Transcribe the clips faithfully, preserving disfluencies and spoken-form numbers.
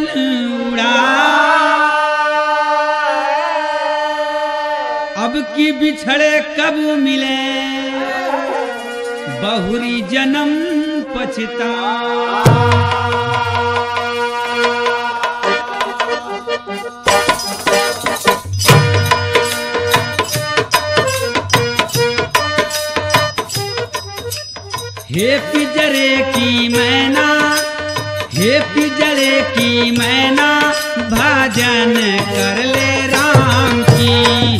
उड़ा। अब की बिछड़े कब मिले बहुरी जन्म पछता। हे पिंजरे की मैना, हे पिंजरे की मैना, भजन कर ले राम की।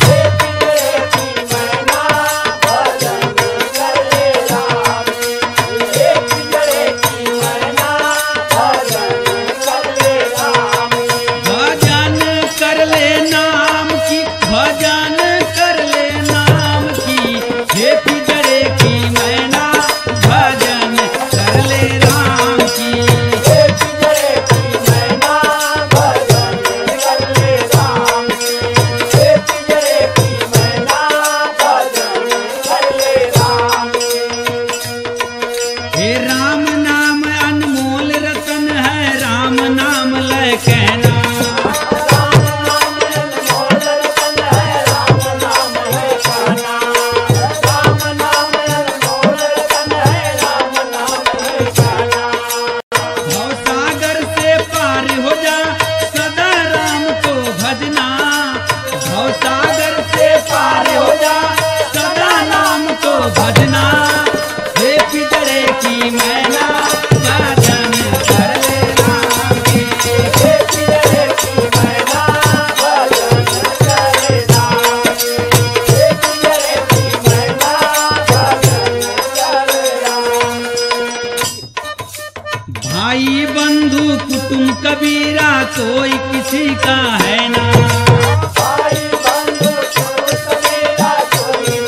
भाई बंधु कुटुंब कबीरा कोई किसी का है ना। भाई बंधु कुटुंब कबीरा कोई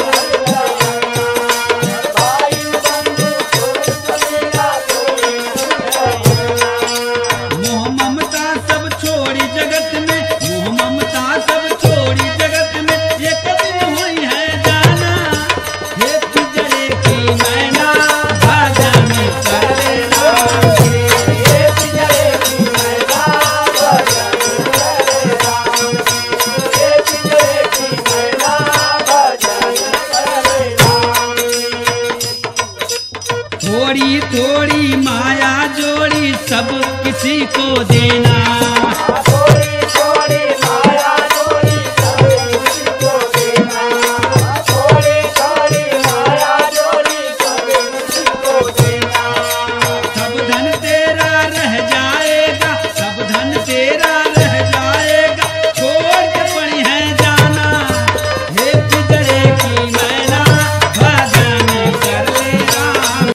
भाई बंधु कुटुंब कबीरा कोई। मोह ममता सब छोड़ी जगत में, मोह ममता सब छोड़ी जगत में, ये कभी हुई है जाना। हे पिंजरे की मैना भजन कर ले राम की। थोड़ी थोड़ी माया जोड़ी सब किसी को देना। थोड़ी थोड़ी माया जोड़ी सब किसी को देना। थोड़ी थोड़ी माया जोड़ी सब किसी को देना। सब धन तेरा रह जाएगा, सब धन तेरा रह जाएगा, छोड़ के पड़ी है जाना। हे पिंजरे की मैना भजन कर ले राम।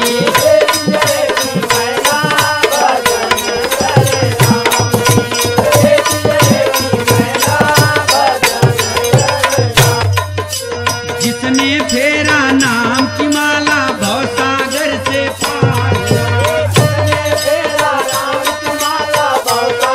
जिसने फेरा नाम की माला भवसागर से पार, जिसने फेरा नाम की माला भवसागर